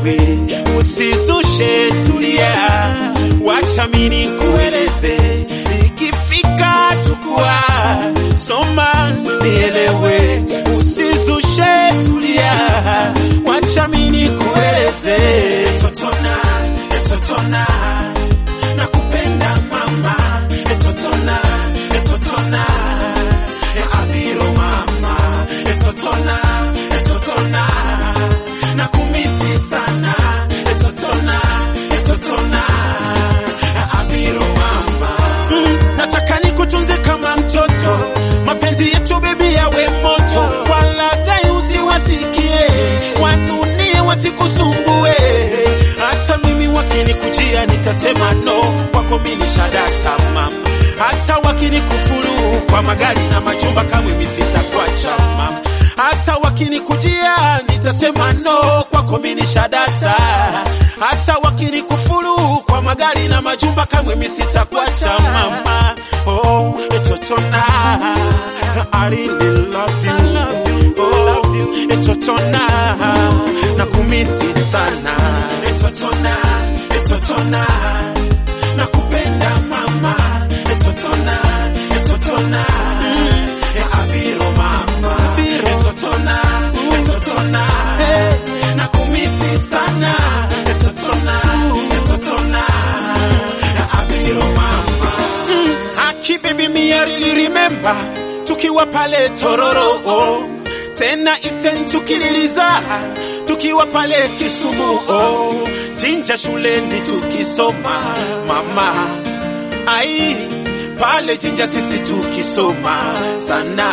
nielewe, usizushe, tulia, wacha mimi nikueleze, ikifika chukua, soma, nielewe, usizushe, tulia, wacha mimi nikueleze. Totona, totona, nakupenda mama, totona, totona, abiro mama, totona, totona, nakumisi sana, totona, totona, abiro mama. Nataka nikutunze kama mtoto, mapenzi yetu baby yawe moto, wala dai usiwasikie, wanunie wasikusumbue. Hata mimi wakinikujia nitasema no, kwako mimi ni shadata mama. Hata wakinikufuru kwa magari na majumba, kamwe mimi sitakuacha mama. Hata wakinikujia nitasema no, kwako mimi ni shadata. Hata wakinikufuru kwa magari na majumba, kamwe mimi sitakuacha mama. Oh, totona, I really love you. Oh, totona, nakumisi sana. Totona, totona, nakupenda mama. Totona, totona, abiro mama. Totona, totona, nakumisi sana. Totona, totona, abiro mama. Aki baby me I really remember, tukiwa pale Tororo, oh. Tena Isenchu kililiza, tukiwa pale Kisumu, oh. Jinja shuleni tukisoma mama, ai pale Jinja sisi tukisoma sana.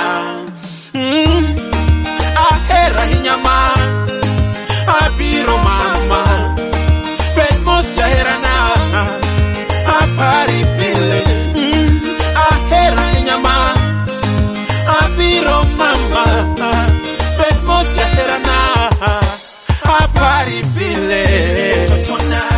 Ahera hinyama, abiro mama, bedmos jaherana, apari pile. Ahera hinyama, abiro mama, bedmos jaherana, apari pile. Totona,